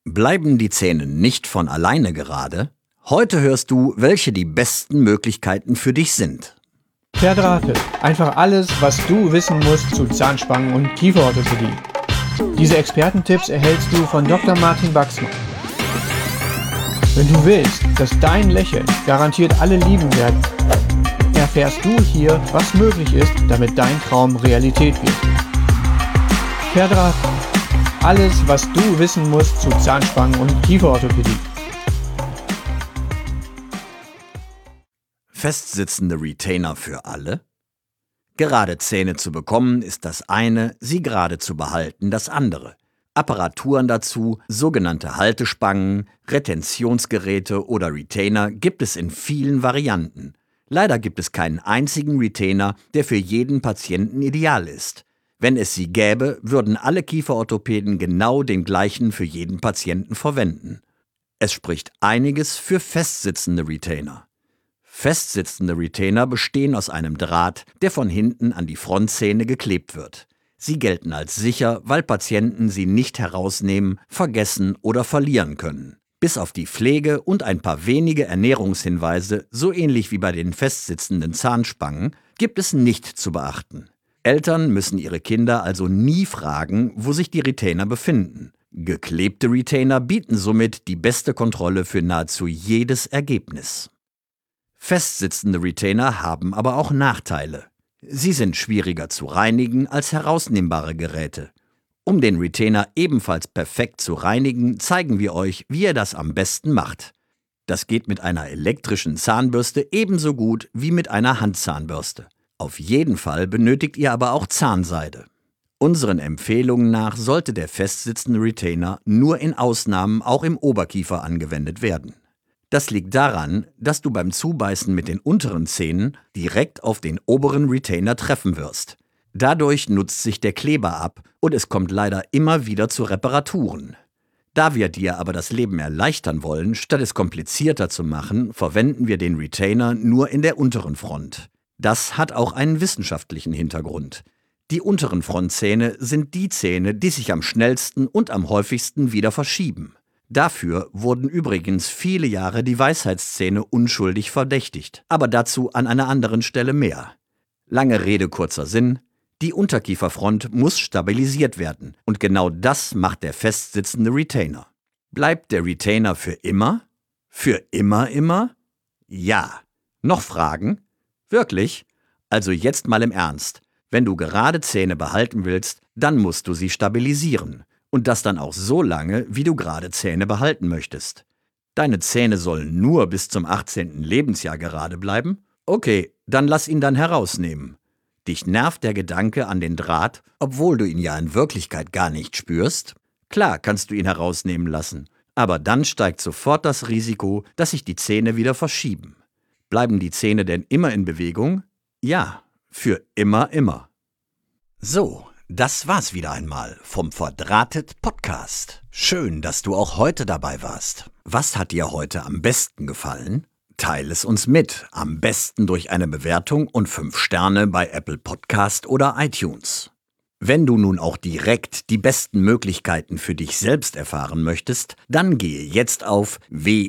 Bleiben die Zähne nicht von alleine gerade? Heute hörst du, welche die besten Möglichkeiten für dich sind. Verdrahtet. Einfach alles, was du wissen musst zu Zahnspangen und Kieferorthopädie. Diese Expertentipps erhältst du von Dr. Martin Baxmann. Wenn du willst, dass dein Lächeln garantiert alle lieben werden, erfährst du hier, was möglich ist, damit dein Traum Realität wird. Verdrahtet. Alles, was du wissen musst zu Zahnspangen und Kieferorthopädie. Festsitzende Retainer für alle? Gerade Zähne zu bekommen ist das eine, sie gerade zu behalten das andere. Apparaturen dazu, sogenannte Haltespangen, Retentionsgeräte oder Retainer gibt es in vielen Varianten. Leider gibt es keinen einzigen Retainer, der für jeden Patienten ideal ist. Wenn es sie gäbe, würden alle Kieferorthopäden genau den gleichen für jeden Patienten verwenden. Es spricht einiges für festsitzende Retainer. Festsitzende Retainer bestehen aus einem Draht, der von hinten an die Frontzähne geklebt wird. Sie gelten als sicher, weil Patienten sie nicht herausnehmen, vergessen oder verlieren können. Bis auf die Pflege und ein paar wenige Ernährungshinweise, so ähnlich wie bei den festsitzenden Zahnspangen, gibt es nicht zu beachten. Eltern müssen ihre Kinder also nie fragen, wo sich die Retainer befinden. Geklebte Retainer bieten somit die beste Kontrolle für nahezu jedes Ergebnis. Festsitzende Retainer haben aber auch Nachteile. Sie sind schwieriger zu reinigen als herausnehmbare Geräte. Um den Retainer ebenfalls perfekt zu reinigen, zeigen wir euch, wie ihr das am besten macht. Das geht mit einer elektrischen Zahnbürste ebenso gut wie mit einer Handzahnbürste. Auf jeden Fall benötigt ihr aber auch Zahnseide. Unseren Empfehlungen nach sollte der festsitzende Retainer nur in Ausnahmen auch im Oberkiefer angewendet werden. Das liegt daran, dass du beim Zubeißen mit den unteren Zähnen direkt auf den oberen Retainer treffen wirst. Dadurch nutzt sich der Kleber ab und es kommt leider immer wieder zu Reparaturen. Da wir dir aber das Leben erleichtern wollen, statt es komplizierter zu machen, verwenden wir den Retainer nur in der unteren Front. Das hat auch einen wissenschaftlichen Hintergrund. Die unteren Frontzähne sind die Zähne, die sich am schnellsten und am häufigsten wieder verschieben. Dafür wurden übrigens viele Jahre die Weisheitszähne unschuldig verdächtigt, aber dazu an einer anderen Stelle mehr. Lange Rede, kurzer Sinn: Die Unterkieferfront muss stabilisiert werden und genau das macht der festsitzende Retainer. Bleibt der Retainer für immer? Für immer? Ja. Noch Fragen? Wirklich? Also jetzt mal im Ernst. Wenn du gerade Zähne behalten willst, dann musst du sie stabilisieren. Und das dann auch so lange, wie du gerade Zähne behalten möchtest. Deine Zähne sollen nur bis zum 18. Lebensjahr gerade bleiben? Okay, dann lass ihn dann herausnehmen. Dich nervt der Gedanke an den Draht, obwohl du ihn ja in Wirklichkeit gar nicht spürst? Klar kannst du ihn herausnehmen lassen, aber dann steigt sofort das Risiko, dass sich die Zähne wieder verschieben. Bleiben die Zähne denn immer in Bewegung? Ja, für immer. So, das war's wieder einmal vom Verdrahtet Podcast. Schön, dass du auch heute dabei warst. Was hat dir heute am besten gefallen? Teile es uns mit, am besten durch eine Bewertung und 5 Sterne bei Apple Podcast oder iTunes. Wenn du nun auch direkt die besten Möglichkeiten für dich selbst erfahren möchtest, dann gehe jetzt auf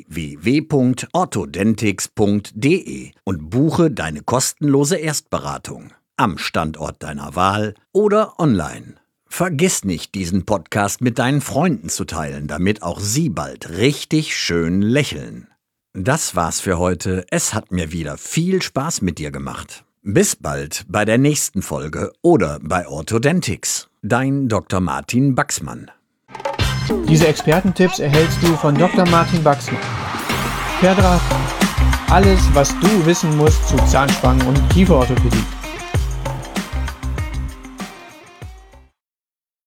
www.orthodentix.de und buche deine kostenlose Erstberatung am Standort deiner Wahl oder online. Vergiss nicht, diesen Podcast mit deinen Freunden zu teilen, damit auch sie bald richtig schön lächeln. Das war's für heute. Es hat mir wieder viel Spaß mit dir gemacht. Bis bald bei der nächsten Folge oder bei Orthodentix. Dein Dr. Martin Baxmann. Diese Expertentipps erhältst du von Dr. Martin Baxmann. Verdrahtet. Alles, was du wissen musst zu Zahnspangen und Kieferorthopädie.